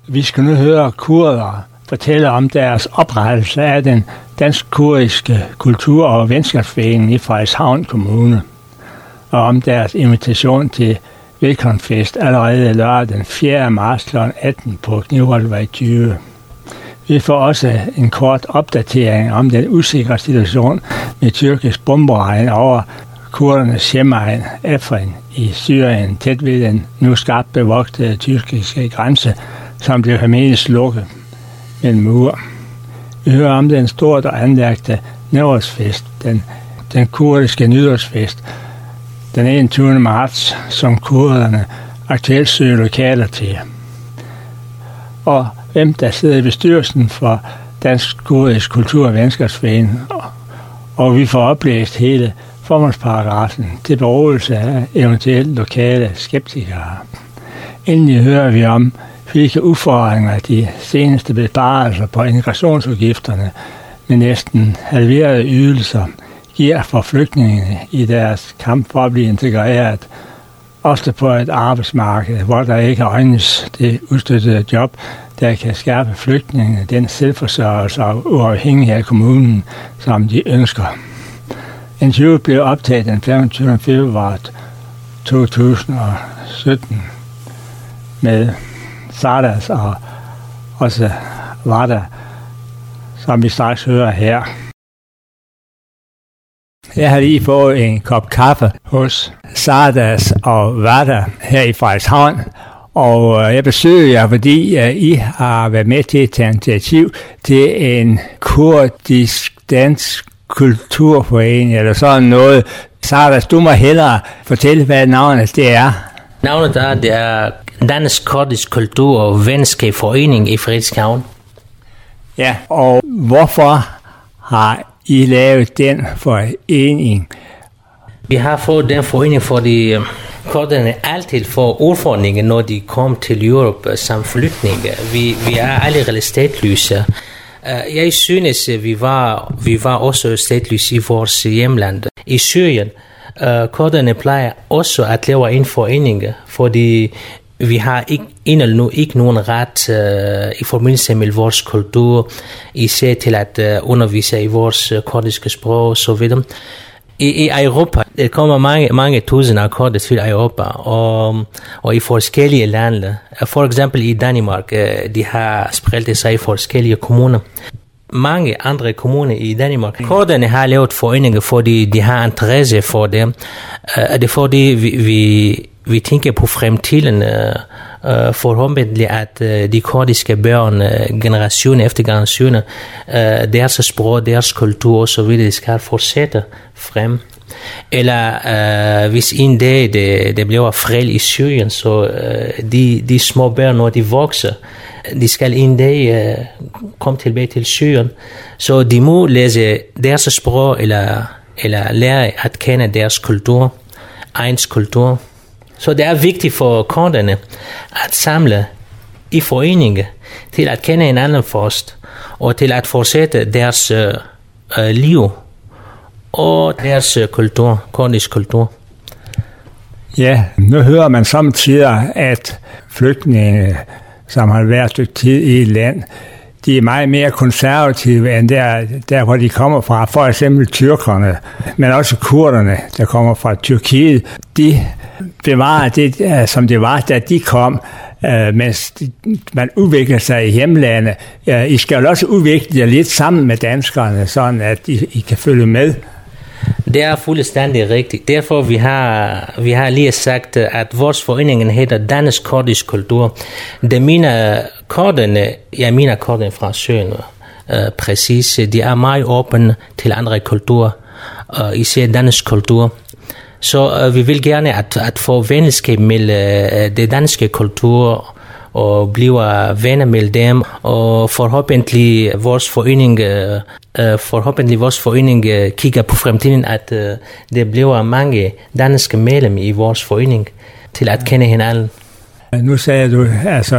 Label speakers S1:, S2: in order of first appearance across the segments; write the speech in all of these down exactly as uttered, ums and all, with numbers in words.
S1: Vi skal nu høre kurdere fortælle om deres oprettelse af den dansk-kurdiske kultur- og venskabsforening i Frederikshavn Kommune, og om deres invitation til velkomstfest allerede lørdag den fjerde marts klokken atten på Knivvoldvej tyve. Vi får også en kort opdatering om den usikre situation med tyrkisk bomberegn over kurdernes hjemegn Afrin i Syrien, tæt ved den nu skarpt bevogtede tyrkiske grænse, som blev hermetisk lukket med en mur. Vi hører om den stort og anlagte nytårsfest, den, den kurdiske nytårsfest, den enogtyvende marts, som kurderne aktuelt søger lokaler til. Og hvem der sidder i bestyrelsen for Dansk Kurdisk Kultur- og Venskabsforening, og vi får oplæst hele formålsparagrafen til beroligelse af eventuelt lokale skeptikere. Endelig hører vi om, hvilke udfordringer de seneste besparelser på integrationsudgifterne med næsten halverede ydelser giver for flygtningene i deres kamp for at blive integreret, ofte på et arbejdsmarked, hvor der ikke øjnes det udstøttede job, der kan skærpe flygtningene den selvforsørgelse og uafhængighed af kommunen, som de ønsker. Interviewet blev optaget den femogtyvende februar to tusind og sytten med Sardas og også Vada, som vi straks hører her. Jeg har lige fået en kop kaffe hos Sardas og Vada her i Frederikshavn, og jeg besøger jer, fordi I har været med til at tage initiativ til en kurdisk dansk kulturforening eller sådan noget. Sardas, du må hellere fortælle, hvad navnet det er.
S2: Navnet er, det er Dansk Kurdisk Kultur- og Venskabsforening i Frederikshavn.
S1: Ja, og hvorfor har I lavet den forening?
S2: Vi har fået den forening, fordi kurderne altid får udfordringer, når de kommer til Europa som flygtninge. Vi, vi er allerede statsløse. Jeg synes, vi var, vi var også statsløse i vores hjemland. I Syrien, kurderne plejer også at lave en forening, fordi vi har ikke, endnu ikke nogen ret uh, i forbindelse med vores kultur, især til at uh, undervise i vores uh, kurdiske sprog og så videre. I, I Europa, der kommer mange, mange tusinder kurder til Europa, og, og i forskellige lande. For eksempel i Danmark, uh, de har spredt sig i forskellige kommuner. Mange andre kommuner i Danmark. Kurderne har lavet foreninger, fordi de har interesse for det. Uh, det er fordi vi, vi Vi tænker på fremtiden, uh, uh, forhåbentlig at uh, de kurdiske børn, uh, generation efter generation, uh, deres sprog, deres kultur og så videre skal fortsætte frem. Eller uh, hvis en dag det, det bliver fred i Syrien, så uh, de, de små børn, når de vokser, de skal en dag uh, komme tilbage til Syrien. Så de må læse deres sprog, eller, eller lære at kende deres kultur, egens kultur. Så det er vigtigt for kurderne at samle i foreninger til at kende hinanden først, og til at fortsætte deres uh, liv og deres uh, kultur, kurdisk kultur.
S1: Ja, nu hører man samtidig, at flygtninge, som har været et stykke tid i et land, de er meget mere konservative end der, der, hvor de kommer fra. For eksempel tyrkerne, men også kurderne, der kommer fra Tyrkiet. De bevarer det, som det var, da de kom, mens man udvikler sig i hjemlandet. I skal også udvikle jer lidt sammen med danskerne, sådan at I, I kan følge med.
S2: Det er fuldstændig rigtigt. Derfor vi har vi har lige sagt, at vores forening hedder Dansk Kurdisk Kultur. Det mener kurderne, jeg mener kurderne fra Syrien, uh, præcis. De er meget åbne til andre kulturer, uh, især dansk kultur. Så uh, vi vil gerne at, at få venskab med uh, det danske kultur og bliver venner med dem, og forhåbentlig vores forening, uh, forhåbentlig vores forening uh, kigger på fremtiden, at uh, det bliver mange danske medlemmer i vores forening til at kende hinanden.
S1: Nu sagde du, altså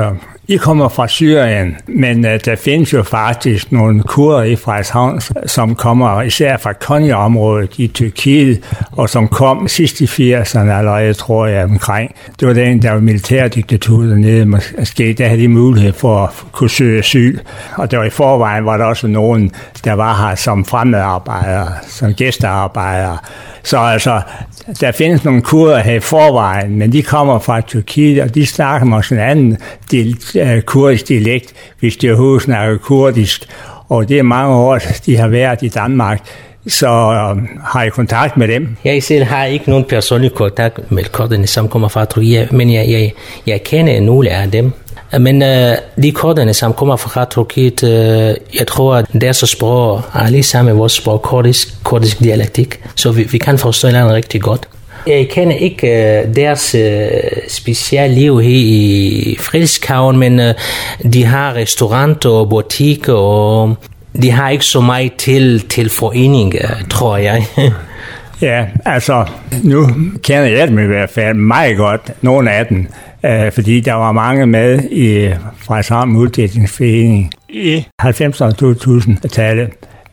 S1: I kommer fra Syrien, men uh, der findes jo faktisk nogle kurder i Frederikshavn, som kommer især fra Konya-området i Tyrkiet, og som kom sidst i firserne allerede, tror jeg, omkring. Det var den, der var militærdiktatur dernede, måske der havde de mulighed for at kunne søge asyl. Og der var i forvejen, var der også nogen, der var her som fremmedarbejdere, som gæstearbejdere. Så altså, der findes nogle kurder her i forvejen, men de kommer fra Tyrkiet, og de snakker måske en anden del, uh, kurdisk dialekt, hvis de overhovedet snakker kurdisk. Og det er mange år, de har været i Danmark, så uh, har I kontakt med dem?
S2: Jeg selv har ikke nogen personlig kontakt med kurderne, som kommer fra Tyrkiet, men jeg, jeg, jeg kender nogle af dem. Men uh, de kurderne, som kommer fra Tyrkiet, uh, jeg tror, at deres sprog er lige sammen med vores sprog, kurdisk, kurdisk dialektik, så vi, vi kan forstå hinanden rigtig godt. Jeg kender ikke uh, deres uh, specielle liv her i Frederikshavn, men uh, de har restauranter og butikker, og de har ikke så meget til, til foreninger, tror jeg.
S1: Ja, altså, nu kender jeg dem i hvert fald meget godt, nogle af dem, øh, fordi der var mange med i Frederikshavn Multietningsforening i halvfemserne og to tusind-tallet,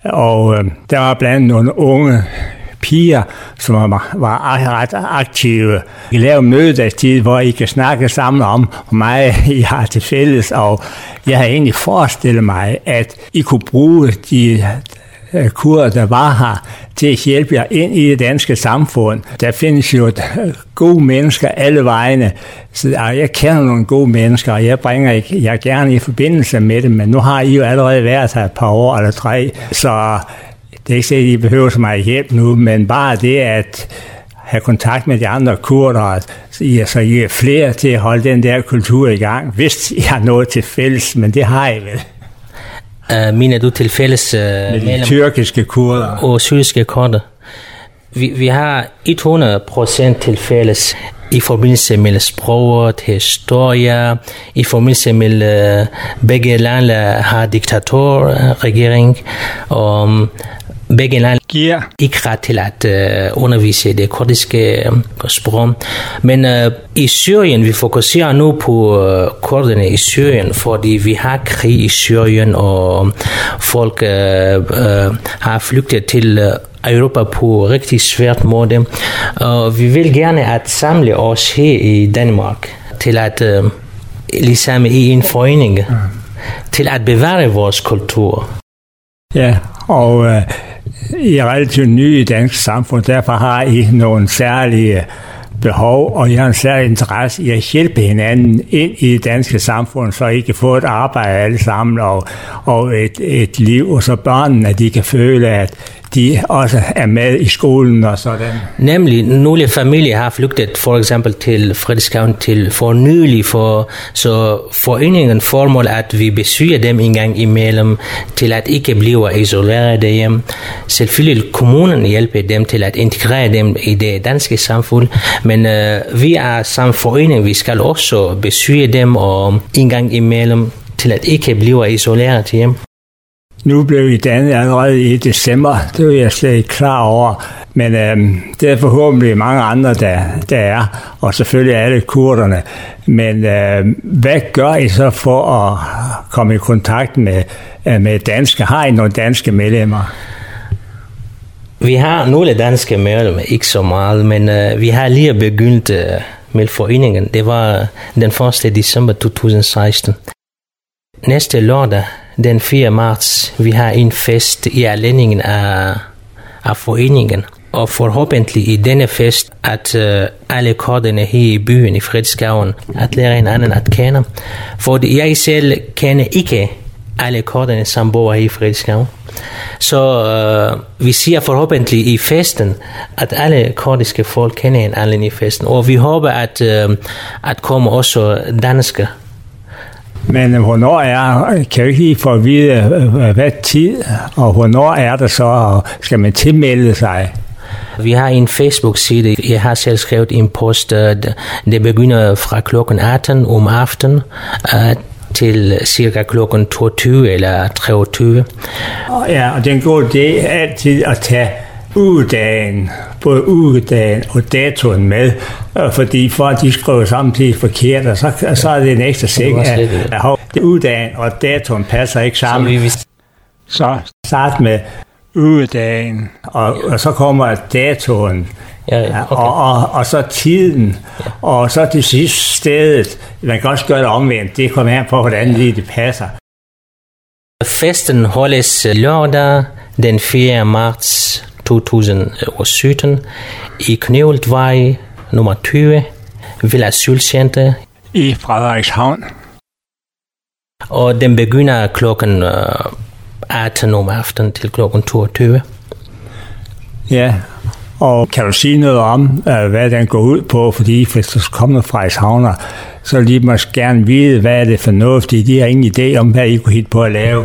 S1: og øh, der var blandt andet nogle unge piger, som var, var ret aktive. I lavede mødedagstid, hvor I kan snakke sammen om, hvor meget I har til fælles, og jeg har egentlig forestillet mig, at I kunne bruge de kurder, der var her, til at hjælpe jer ind i det danske samfund. Der findes jo gode mennesker alle vegne, så jeg kender nogle gode mennesker, og jeg bringer jer gerne i forbindelse med dem, men nu har I jo allerede været her et par år eller tre, så det er ikke sikkert, at I behøver så meget hjælp nu, men bare det at have kontakt med de andre kurder, så I er flere til at holde den der kultur i gang, hvis I har noget til fælles, men det har I vel.
S2: Uh, mener du til fælles uh,
S1: med de tyrkiske kurder
S2: og syriske kurder? Vi, vi har hundrede procent til fælles i forbindelse med sproget, historie, i forbindelse med uh, begge lande har diktatorregering, og begge lande
S1: giver
S2: ikke ret til at uh, undervise det kurdiske uh, sprog. Men uh, i Syrien, vi fokuserer nu på uh, kurderne i Syrien, fordi vi har krig i Syrien, og folk uh, uh, har flygtet til uh, Europa på rigtig svært måde. Og vi vil gerne at samle os her i Danmark til at uh, ligesom i en forening, mm. til at bevare vores kultur.
S1: Ja, og øh, I er relativt nye i dansk samfund, derfor har I nogle særlige behov, og I har en særlig interesse i at hjælpe hinanden ind i det danske samfund, så I kan få et arbejde alle sammen, og, og et, et liv, og så børnene, at de kan føle, at de også er med i skolen og sådan.
S2: Nemlig, nogle familier har flygtet for eksempel til Frederikshavn til for nylig, for, så foreningen formål, at vi besøger dem en gang imellem, til at ikke blive isoleret hjem. Selvfølgelig kommunen hjælper dem til at integrere dem i det danske samfund, men øh, vi er som forening, vi skal også besøge dem og en gang imellem, til at ikke blive isoleret hjem.
S1: Nu blev I dannet allerede i december, det er jeg slet ikke klar over, men øhm, det er forhåbentlig mange andre, der, der er, og selvfølgelig alle kurderne. Men øhm, hvad gør I så for at komme i kontakt med, øh, med danske? Har I nogle danske medlemmer?
S2: Vi har nogle danske medlemmer, ikke så meget, men øh, vi har lige begyndt øh, med foreningen. Det var den første december to tusind og seksten. Næste lørdag, den fjerde marts, vi har en fest i anledning af, af foreningen. Og forhåbentlig i denne fest, at uh, alle kurderne her i byen i Frederikshavn, at lære hinanden at kende. For jeg selv kender ikke alle kurderne, som bor her i Frederikshavn. Så uh, vi siger forhåbentlig i festen, at alle kurdiske folk kender hinanden i festen. Og vi håber, at, uh, at komme også danskere.
S1: Men hvornår er, kan vi ikke lige få at vide, hvad tid, og hvornår er det så, og skal man tilmelde sig?
S2: Vi har en Facebook-side, jeg har selv skrevet en post, det begynder fra klokken atten om aftenen, til cirka klokken toogtyve eller treogtyve.
S1: Ja, og det er en god idé altid at tage ugedagen, både ugedagen og datoen med, fordi folk de skriver samtidig forkert, og så, så er det en ekstra sæk, at, at ugedagen og datoen passer ikke sammen. Så start med ugedagen, og, og så kommer datoen, ja, ja, okay. og, og, og så tiden, ja. Og så til sidst stedet. Man kan også gøre det omvendt, det kommer her på, hvordan lige det passer.
S2: Festen holdes lørdag den fjerde marts to tusind og sytten i Knæveltvej nummer tyve, Villa Asylcenter
S1: i Frederikshavn.
S2: Og den begynder klokken atten om aftenen til klokken toogtyve.
S1: Ja, og kan du sige noget om, hvad den går ud på? Fordi hvis der kommer Frederikshavner, så de måske gerne vide, hvad er det for noget, fordi de har ingen idé om, hvad I kunne hit på at lave.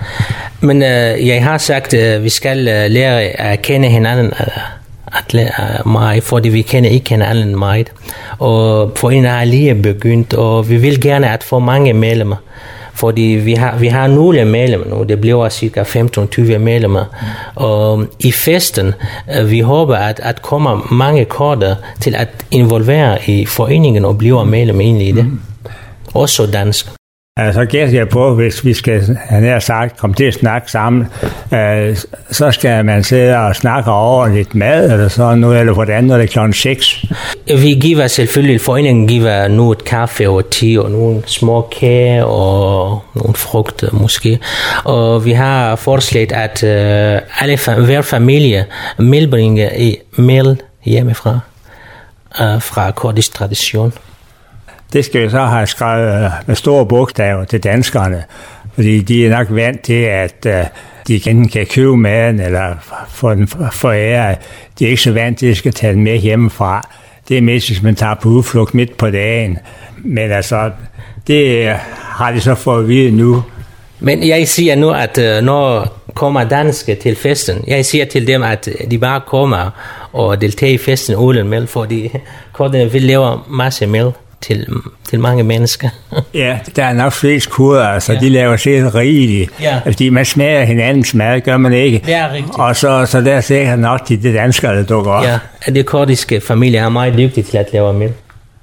S2: Men øh, jeg har sagt, at øh, vi skal øh, lære at kende hinanden øh, at lære meget, fordi vi kender ikke hinanden meget. Og foreningen har lige begyndt, og vi vil gerne at få mange medlemmer. Fordi vi har, vi har nogle medlemmer nu, det bliver cirka femten til tyve medlemmer. Mm. Og i festen, øh, vi håber, at, at kommer mange korter til at involvere i foreningen og blive medlem egentlig i det. Mm. Også dansk.
S1: Så gætter jeg på, hvis vi skal, han har sagt, komme til at snakke sammen, øh, så skal man sidde og snakke over lidt mad, eller sådan noget, eller hvordan, når det er klokken seks.
S2: Vi giver selvfølgelig, foreningen giver nu et kaffe og te, og nogle små kager, og nogle frugt måske. Og vi har foreslået, at øh, alle, hver familie medbringer i mel hjemmefra, øh, fra kurdisk tradition.
S1: Det skal vi så have skrevet med store bogstaver til danskerne, fordi de er nok vant til, at uh, de enten kan købe maden eller få den foræret. De er ikke så vant til, at de skal tage den med hjemmefra. Det er mest, hvis man tager på udflugt midt på dagen. Men altså, det uh, har de så fået at vide nu.
S2: Men jeg siger nu, at uh, når kommer danske til festen, jeg siger til dem, at de bare kommer og deltager i festen uden mel, fordi kurderne vil lave masse mel. Til, til mange mennesker.
S1: Ja, der er nok flest kurder, altså ja. De laver sikkert rigeligt. Ja. Fordi man smager hinandens mad, gør man ikke.
S2: Det er rigtigt.
S1: Og så, så der er sikkert nok de, de danskere, der dukker op.
S2: Ja, det kurdiske familie er meget dygtige til at lave mad.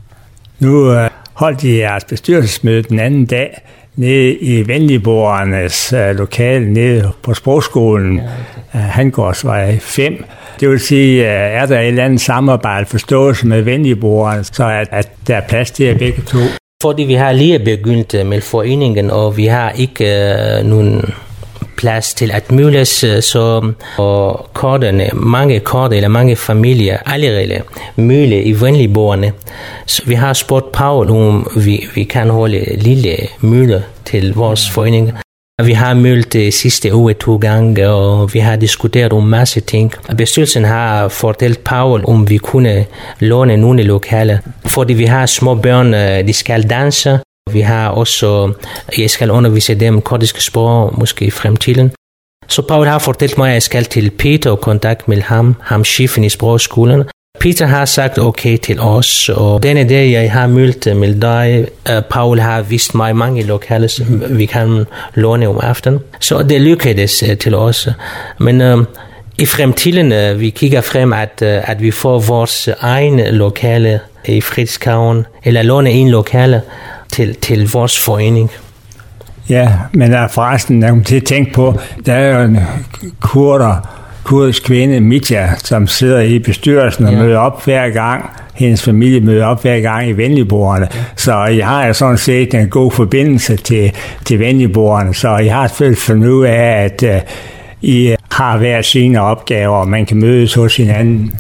S1: Nu uh, holdt de jeres bestyrelsesmøde den anden dag nede i Venligborgernes uh, lokale nede på sprogskolen. Ja, uh, Hangårdsvej fem. Det vil sige, er der et eller andet samarbejde, forståelse med Venligborgerne, så at, at der er plads til begge to?
S2: Fordi vi har lige begyndt med foreningen, og vi har ikke uh, nogen plads til at mødes, så og kortene, mange korter eller mange familier allerede møde i Venligborgerne. Så vi har spurgt Paul, om vi, vi kan holde lille møde til vores forening. Vi har mødt det sidste uge to gange, og vi har diskuteret om masse ting. Bestyrelsen har fortalt Paul, om vi kunne låne nogle lokaler, fordi vi har små børn, de skal danse. Vi har også, jeg skal undervise dem kurdiske sprog, måske i fremtiden. Så Paul har fortalt mig, at jeg skal til Peter og kontakt med ham, ham chefen i sprogskolen. Peter har sagt okay til os, og denne dag jeg har mødt med dig, Paul har vist mig mange lokaler, som vi kan låne om aftenen. Så det lykkedes til os. Men uh, i fremtiden, uh, vi kigger frem, at, uh, at vi får vores egne lokale i Frederikshavn, eller låne en lokale til, til vores forening.
S1: Ja, men der er forresten, jeg kommer til at tænke på, der er jo en kurder, kurdisk kvinde, Mitja, som sidder i bestyrelsen og ja. møder op hver gang. Hendes familie møder op hver gang i Venligborgerne. Ja. Så jeg har jo sådan set en god forbindelse til, til Venligborgerne. Så jeg har selvfølgelig fundet ud af, at uh, I har hver sine opgaver, og man kan mødes hos hinanden.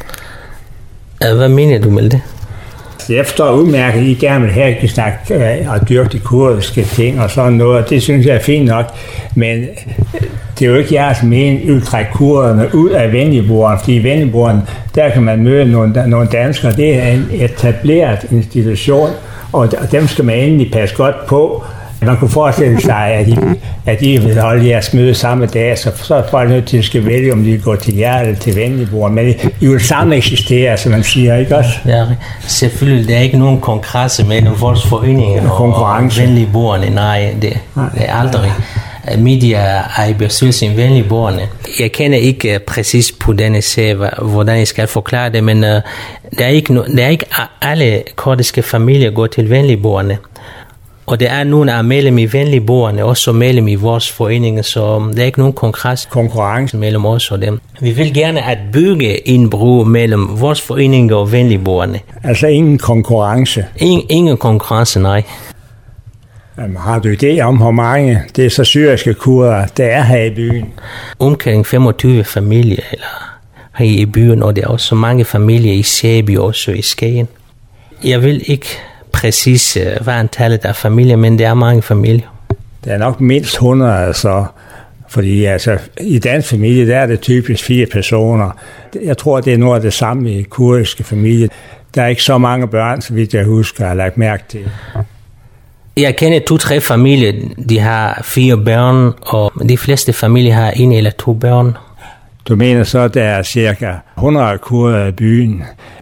S2: Hvad mener du med det?
S1: Jeg forstår udmærket, at I gerne vil have, at I kan snakke øh, og dyrke de kurdiske ting og sådan noget, og det synes jeg er fint nok, men det er jo ikke jeres mening, at I vil trække kurderne ud af Venligborgerne, fordi i Venligborgerne, der kan man møde nogle, nogle danskere, det er en etableret institution, og dem skal man endelig passe godt på. Man kunne forestille sig, at I, at I vil holde jeres møde samme dag, så, så er folk nødt til at skal vælge, om de går til jer eller til Venligborgerne. Men I vil sammen eksistere, som man siger, ikke også?
S2: Ja, selvfølgelig. Der er ikke nogen konkurrence mellem vores foreninger og Venligborgerne. Nej, det, det er aldrig. media er i bestyrelsen i venligboerne. Jeg kender ikke uh, præcis på denne sag, hvordan jeg skal forklare det, men uh, der, er ikke no, der er ikke alle kurdiske familier går til venligboerne. Og der er nogle af medlem i venligboerne, også medlem i vores forening, så der er ikke nogen konkurrence mellem os og dem. Vi vil gerne at bygge en bro mellem vores forening og venligboerne.
S1: Altså ingen konkurrence?
S2: Ingen, ingen konkurrence, nej.
S1: Jamen, har du idé om, hvor mange det er så syriske kurdere, der er her i byen?
S2: Omkring femogtyve familier eller her i byen, og der er også mange familier i Sæby, også i Skagen. Jeg vil ikke præcis hvad antallet af familier, men det er mange familier.
S1: Der er nok mindst hundrede, altså, fordi altså, i dansk familie, der er det typisk fire personer. Jeg tror, det er noget af det samme i kurdiske familier. Der er ikke så mange børn, så vidt jeg husker, har lagt mærke til.
S2: Jeg kender to-tre familier, de har fire børn, og de fleste familier har en eller to børn.
S1: Du mener så, at der er cirka hundrede kurder i byen.